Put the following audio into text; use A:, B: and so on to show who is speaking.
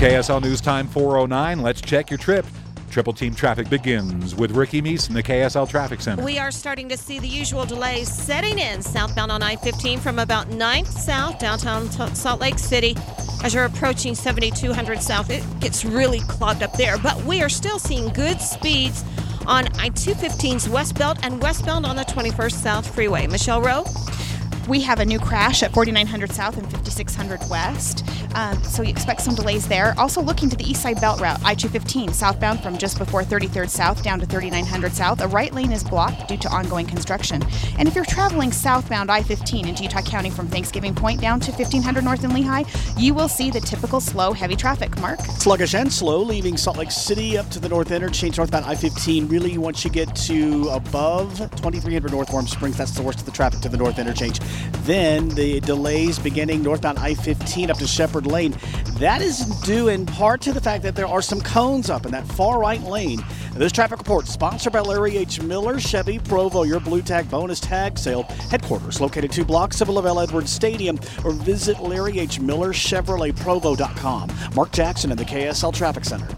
A: KSL News Time 4:09. Let's check your trip. Triple Team Traffic begins with Ricky Meese in the KSL Traffic Center.
B: We are starting to see the usual delays setting in southbound on I-15 from about 9th South, downtown Salt Lake City. As you're approaching 7200 South, it gets really clogged up there. But we are still seeing good speeds on I-215's westbound and westbound on the 21st South Freeway. Michelle Rowe?
C: We have a new crash at 4900 South and 5600 West, so you expect some delays there. Also looking to the east side belt route, I-215 southbound from just before 33rd South down to 3900 South. A right lane is blocked due to ongoing construction. And if you're traveling southbound I-15 into Utah County from Thanksgiving Point down to 1500 North in Lehigh, you will see the typical slow, heavy traffic. Mark?
D: Sluggish and slow, leaving Salt Lake City up to the north interchange northbound I-15. Really, once you get to above 2300 North Warm Springs, that's the worst of the traffic to the north interchange. Then the delays beginning northbound I-15 up to Shepherd Lane. That is due in part to the fact that there are some cones up in that far right lane. This traffic report sponsored by Larry H. Miller, Chevy Provo, your Blue Tag bonus tag sale headquarters located 2 blocks of LaVelle Edwards Stadium, or visit LarryHMillerChevroletProvo.com. Mark Jackson in the KSL Traffic Center.